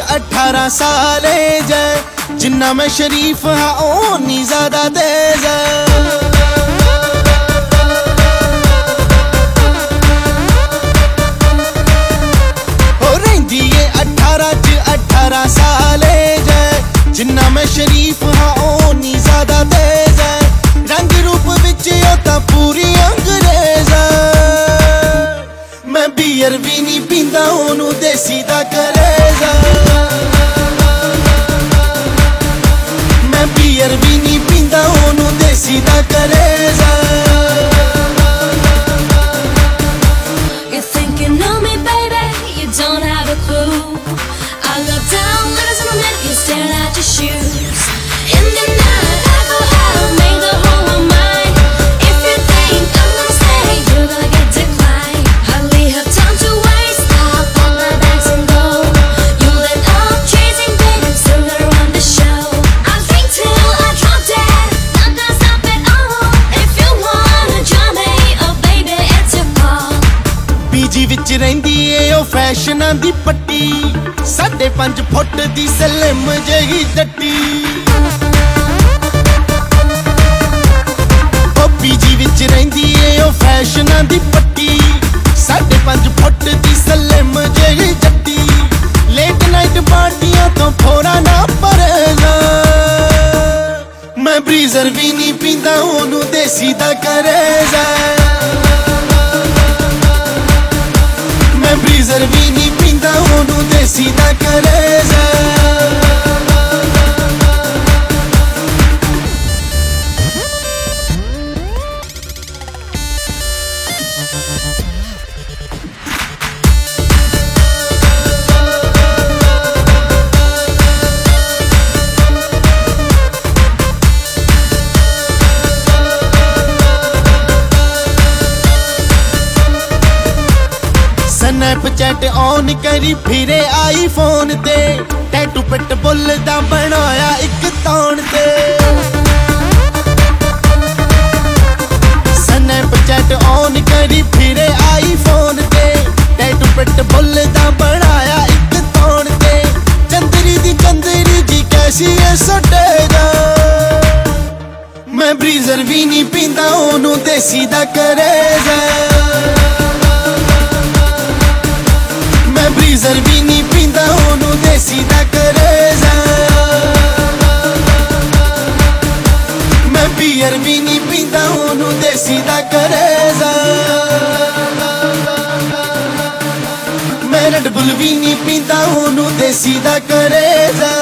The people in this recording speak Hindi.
18 साल जे जिन्ना मैं शरीफ हाँ ओनी ज्यादा तेज हो रही है 18 साल जे जिन्ना मैं शरीफ हाँ ओनी ज्यादा तेज रंग रूप विच तां पूरी अंग्रेज मैं बीयर भी नहीं पींदा ओनू देसी दा करेजा मैं बीयर भी नहीं पींदा ओनू देसी दा करेजा You think you know me, baby? You don't have a clue. I look down, losing my mind, you staring at your shoes. In the night, I go out, make the whole world mine. If you think I'm gonna stay, you're gonna get declined. Hardly have time to waste, I'll pack my bags and go. You let off chasing, baby, still gonna run the show. I drink till I drop dead, not gonna stop at all. If you wanna join me, oh baby, it's your call. PG विच रहिंदी ए ओ फैशनां दी पट्टी 5.5 फुट दी सलिम जही जट्टी ओ पीजी विच रहिंदी ए ओ फैशनां दी पट्टी 5.5 फुट दी सलिम जही जट्टी लेट नाइट पार्टियां तो फोरा ना परेजा मैं ब्रीजर भी नहीं पींदा ओनू देसी दा करेजा मैं ब्रीजर भी नहीं पींदा ओनू देसी दा करेजा स्नैपचैट ऑन करी फिरे आईफोन ते टैटू पिट बुल दा बनाया एक तौण ते स्नैपचैट ऑन करी फिरे आईफोन ते टैटू पिट बुल दा बनाया एक तौण ते चंदरी जी कैसी है सटेगा मैं ब्रीजर भी नहीं पींदा ओनू देसी दा करेजा ब्रीजर भी नहीं पींदा ओनू देसी दा करेजा मैं बीयर भी नहीं पींदा ओनू देसी दा करेजा मैं रेड बुल भी नहीं पींदा ओनू देसी दा करेजा।